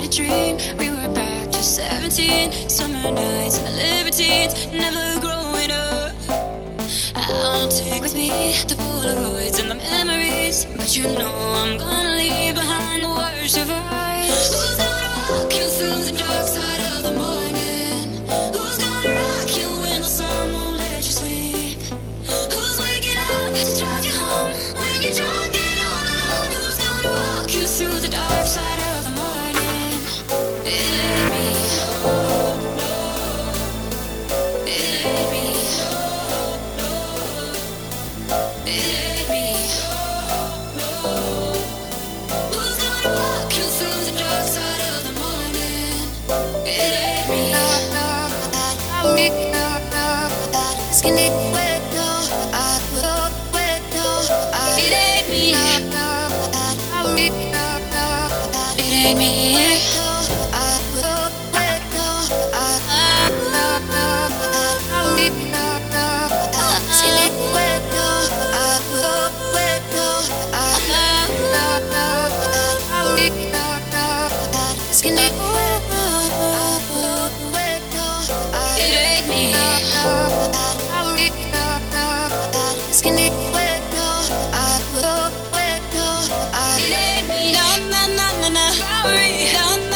a dream. We were back to 17, summer nights, libertines, never growing up. I'll take with me the Polaroids and the memories, but you know I'm gonna leave behind the worst of us. Who's gonna walk you through the dark side of the morning? Who's gonna rock you when the sun won't let you sleep? Who's waking up to drive you home when you're drunk and all alone? Who's gonna walk you through the dark side of the morning? It ain't me. It ain't me. It ain't me. Who's gonna walk you through the dark side of the morning? It ain't me. Skinny window, I will window. It ain't me. It ain't me. I will window. Skinny window, I will window. Skinny window, I will window. It ain't me. Skinny window, I will window. It ain't me. No, no, no, no, no.